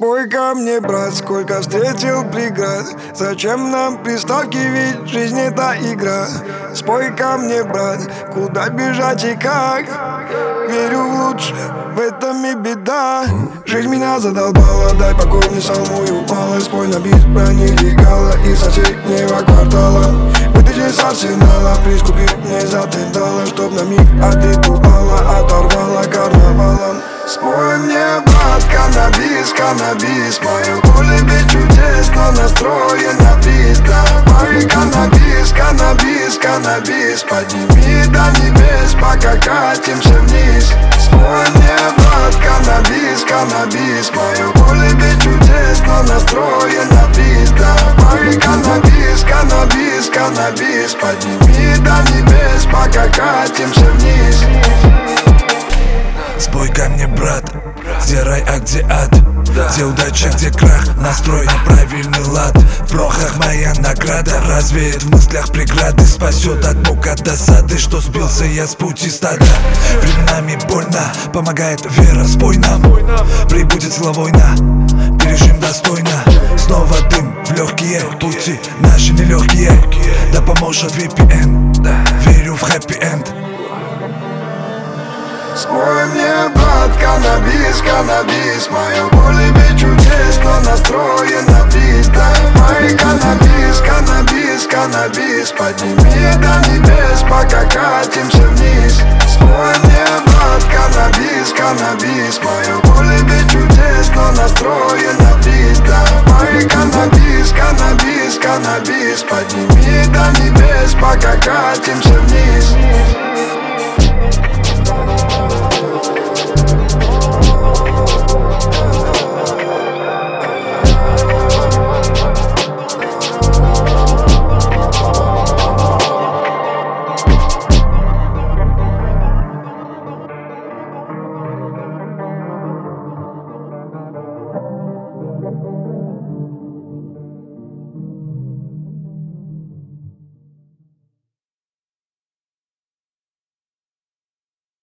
Спой ко мне, брат, сколько встретил преград. Зачем нам приставки, ведь жизнь это игра. Спой ко мне, брат, куда бежать и как. Верю в лучшее, в этом и беда. Жизнь меня задолбала, дай покой мне самую малость. Спой на бит про нелегала из соседнего квартала. Вытащи с арсенала, прискупи мне за $10, чтоб на миг от ритуала оторвала карнавалом. Спой мне, брат, каннабис, каннабис. Мое поле без чудес, но настроен на бит. Давай каннабис, каннабис, каннабис. Подними до небес, пока катимся вниз. Спой мне, брат, каннабис, каннабис. Мое поле без чудес, но настроен на бит. Давай каннабис, каннабис, каннабис. Подними до небес, пока катимся вниз. Спой ко мне, брат, где рай, а где ад? Где удача, где крах? Настрой на правильный лад. В прохах моя награда развеет в мыслях преграды. Спасет от мук, от досады, что сбился я с пути стада. Временами больно, помогает вера, спой нам. Прибудет сила война, пережим достойно. Снова дым в легкие, пути наши нелегкие. Да поможет VPN, верю в хэппи-энд. Спой мне, брат, каннабис, каннабис. Мое поле без чудес, но настроен на бит. Давай каннабис, каннабис, каннабис. Подними до небес, пока катимся вниз. Спой мне, брат, каннабис, каннабис. Мое поле без чудес, но настроен на бит. Давай каннабис, каннабис, каннабис. Подними до небес, пока катимся вниз.